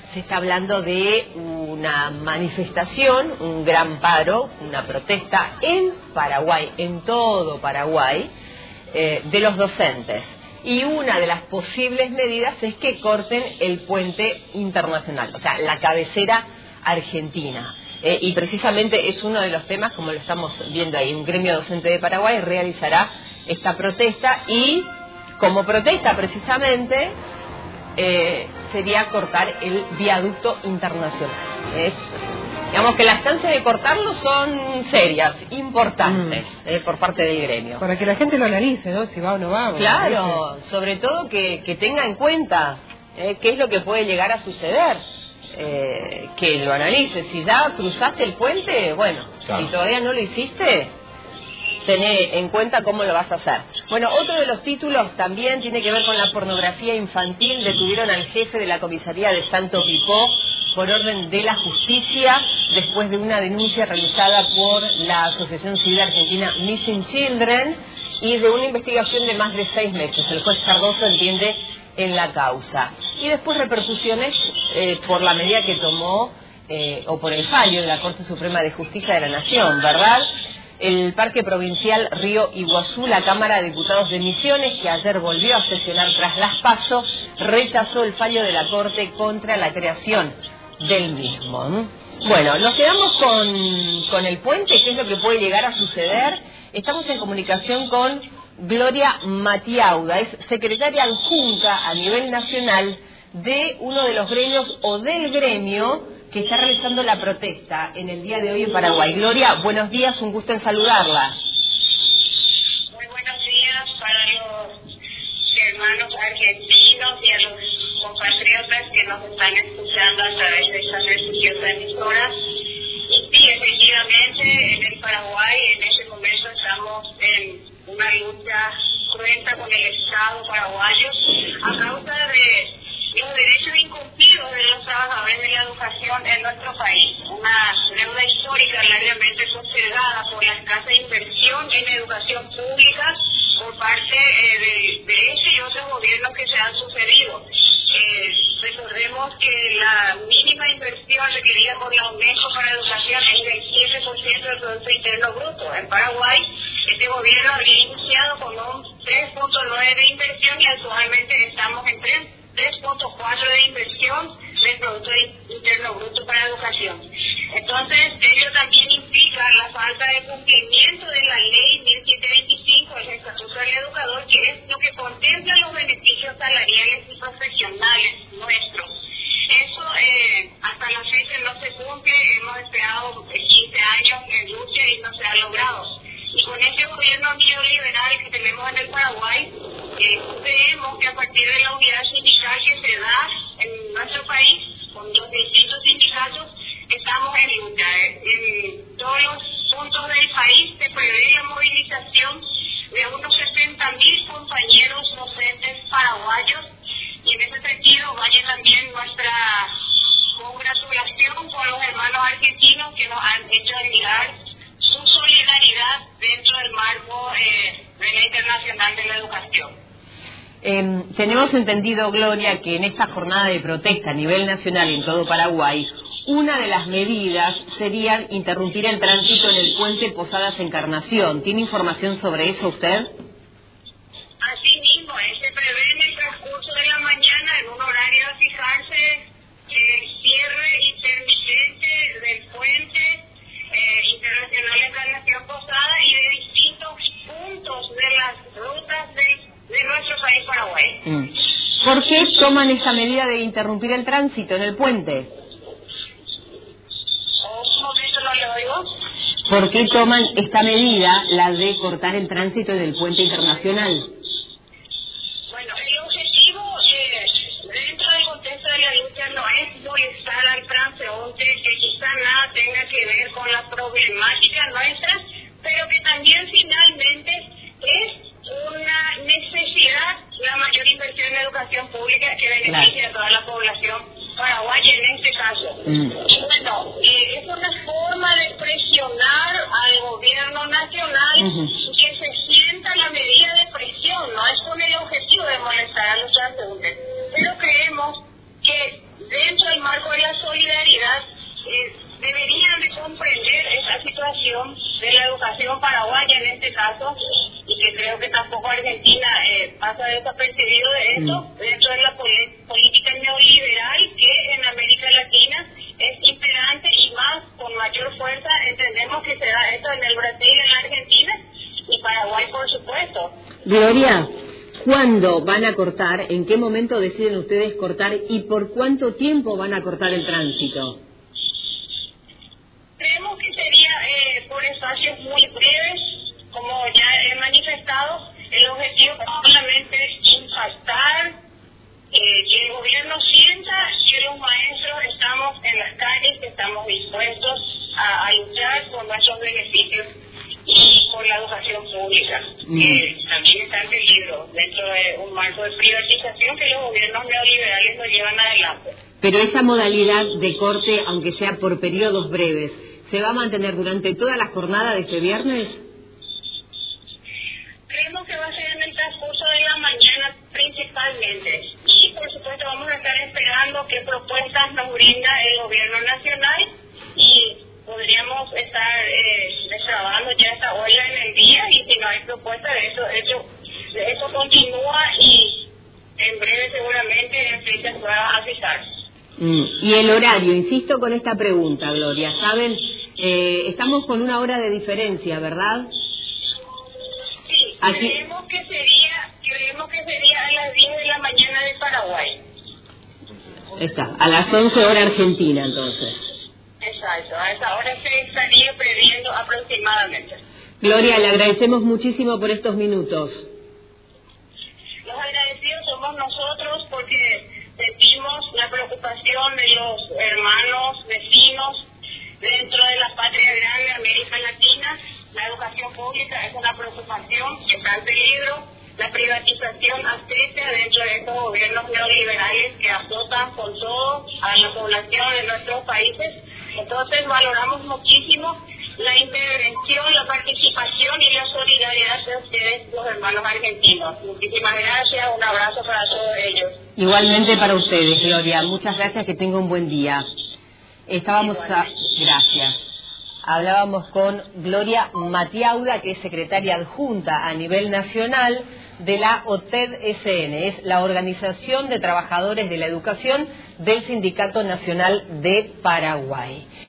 se está hablando de una manifestación, un gran paro, una protesta en Paraguay, en todo Paraguay, de los docentes. Y una de las posibles medidas es que corten el puente internacional, o sea, la cabecera argentina. Y precisamente es uno de los temas, como lo estamos viendo ahí, un gremio docente de Paraguay realizará esta protesta y como protesta precisamente sería cortar el viaducto internacional. Digamos que las chances de cortarlo son serias, importantes, por parte del gremio. Para que la gente lo analice, ¿no? Si va o no va. Claro, sobre todo que tenga en cuenta qué es lo que puede llegar a suceder. Que lo analice. Si ya cruzaste el puente, bueno, claro. Si todavía no lo hiciste, tené en cuenta cómo lo vas a hacer. Bueno, otro de los títulos también tiene que ver con la pornografía infantil. Detuvieron al jefe de la comisaría de Santo Pipó por orden de la justicia después de una denuncia realizada por la Asociación Civil Argentina Missing Children y de una investigación de más de 6 meses. El juez Cardoso entiende en la causa. Y después repercusiones por la medida que tomó o por el fallo de la Corte Suprema de Justicia de la Nación, ¿verdad? El Parque Provincial Río Iguazú, la Cámara de Diputados de Misiones, que ayer volvió a sesionar tras las PASO, rechazó el fallo de la Corte contra la creación del mismo. Bueno, nos quedamos con el puente, qué es lo que puede llegar a suceder. Estamos en comunicación con Gloria Matiauda, es secretaria adjunta a nivel nacional de uno de los gremios o del gremio que está realizando la protesta en el día de hoy en Paraguay. Gloria, buenos días, un gusto en saludarla. Muy buenos días para los hermanos argentinos y a los compatriotas que nos están escuchando a través de estas prestigiosas emisoras. Y sí, efectivamente, en el Paraguay en este momento estamos en una lucha cruenta con el Estado paraguayo a causa de los derechos incumplidos de los trabajadores de la educación en nuestro país. Una deuda histórica largamente postergada por la escasa inversión en educación pública por parte de este y otros gobiernos que se han sucedido. Recordemos que la mínima inversión requerida por la UNESCO para educación es del 7% del Producto Interno Bruto. En Paraguay, este gobierno había iniciado con un 3.9% de inversión y actualmente estamos en 3.4% de inversión del Producto Interno Bruto para educación. Entonces, ello también implica la falta de cumplimiento de la Ley 1725 del Estatuto del Educador, que es lo que contempla los beneficios salariales y profesionales nuestros. Eso hasta la fecha no se cumple, hemos esperado 15 años en lucha y no se ha logrado. Y con este gobierno neoliberal que tenemos en el Paraguay, creemos que a partir de la unidad sindical que se da en nuestro país, con los distintos sindicatos, estamos en lucha. En todos los puntos del país se prevé la movilización de unos 60.000 compañeros docentes paraguayos, y en ese sentido vaya también nuestra congratulación con los hermanos argentinos que nos han hecho llegar su solidaridad dentro del marco de la Internacional de la Educación. Tenemos entendido, Gloria, que en esta jornada de protesta a nivel nacional en todo Paraguay, una de las medidas sería interrumpir el tránsito en el puente Posadas Encarnación. ¿Tiene información sobre eso usted? Así mismo, se prevé en el transcurso de la mañana, en un horario a fijarse, el cierre intermitente del puente Internacional Encarnación Posada y de distintos puntos de las rutas de nuestro país Paraguay. ¿Por qué toman esa medida de interrumpir el tránsito en el puente? Un momento, no le oigo. ¿Por qué toman esta medida, la de cortar el tránsito del puente internacional? Bueno, el objetivo dentro del contexto de la lucha no es molestar al transeúnte, que quizá nada tenga que ver con la problemática nuestra, pero que también finalmente es una necesidad la mayor inversión en educación pública que beneficia a toda la población paraguaya en este caso. Y bueno, es una forma de presionar al gobierno nacional que se sienta la medida de presión, no es con el objetivo de molestar a los transeúntes, pero creemos que dentro del marco deberían de comprender esa situación de la educación paraguaya en este caso, y que creo que tampoco Argentina pasa desapercibido de esto, dentro de la política neoliberal que en América Latina es imperante y más con mayor fuerza. Entendemos que se da esto en el Brasil, en la Argentina y Paraguay, por supuesto. Gloria, ¿cuándo van a cortar? ¿En qué momento deciden ustedes cortar? ¿Y por cuánto tiempo van a cortar el tránsito? Creemos que sería por espacios muy breves, como ya he manifestado. El objetivo solamente es impactar, que el gobierno sienta que los maestros estamos en las calles, que estamos dispuestos a luchar por nuestros beneficios y por la educación pública, que también está en peligro dentro de un marco de privatización que los gobiernos neoliberales nos llevan adelante. Pero esa modalidad de corte, aunque sea por periodos breves, ¿se va a mantener durante toda la jornada de este viernes? Creemos que va a ser en el transcurso de la mañana principalmente. Y por supuesto vamos a estar esperando qué propuestas nos brinda el gobierno nacional y podríamos estar destrabando ya esta olla en el día, y si no hay propuesta de eso continúa y en breve seguramente en fechas pueda avisarse. Y el horario, insisto con esta pregunta, Gloria, ¿saben? Estamos con una hora de diferencia, ¿verdad? Sí, creemos que sería a las 10 de la mañana de Paraguay. Está, a las 11 hora argentina, entonces. Exacto, a esa hora se estaría previendo aproximadamente. Gloria, le agradecemos muchísimo por estos minutos. Los agradecidos somos nosotros porque sentimos la preocupación de los hermanos, vecinos, dentro de la patria grande de América Latina. La educación pública es una preocupación que está en peligro. La privatización acecha dentro de estos gobiernos neoliberales que azotan con todo a la población de nuestros países. Entonces valoramos muchísimo la intervención, la participación y la solidaridad de ustedes, los hermanos argentinos. Muchísimas gracias, un abrazo para todos ellos. Igualmente para ustedes, Gloria. Muchas gracias, que tenga un buen día. Gracias. Hablábamos con Gloria Matiauda, que es secretaria adjunta a nivel nacional de la OTED-SN, es la Organización de Trabajadores de la Educación del Sindicato Nacional de Paraguay.